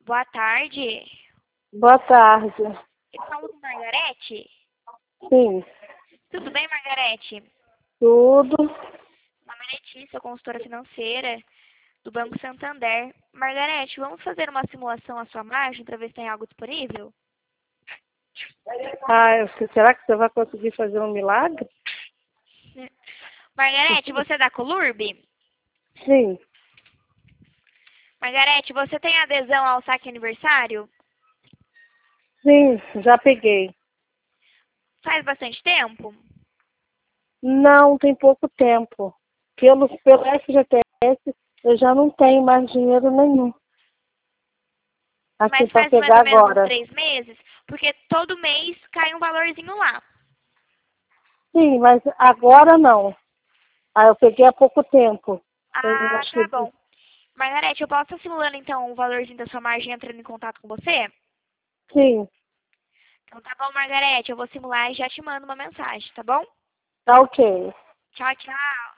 Boa tarde. Boa tarde. Eu falo com Margarete? Sim, Tudo bem, Margarete? tudo. Meu nome é Letícia, consultora financeira do Banco Santander. Margarete, vamos fazer uma simulação à sua margem para ver se tem algo disponível? Será que você vai conseguir fazer um milagre? Margarete, você é da Colurb? Sim, Margarete, você tem adesão ao saque aniversário? sim, já peguei. Faz bastante tempo? Não, tem pouco tempo. Pelo FGTS, eu já não tenho mais dinheiro nenhum. Assim, Mas para faz mais pegar ou menos uns agora. 3 meses? Porque todo mês cai um valorzinho lá. Sim, mas agora não. Eu peguei há pouco tempo. Eu Ah, acho tá que... bom. Margarete, eu posso estar simulando então o valorzinho da sua margem entrando em contato com você? Sim, Então tá bom, Margarete, eu vou simular e já te mando uma mensagem, tá bom? tá ok. Tchau, tchau.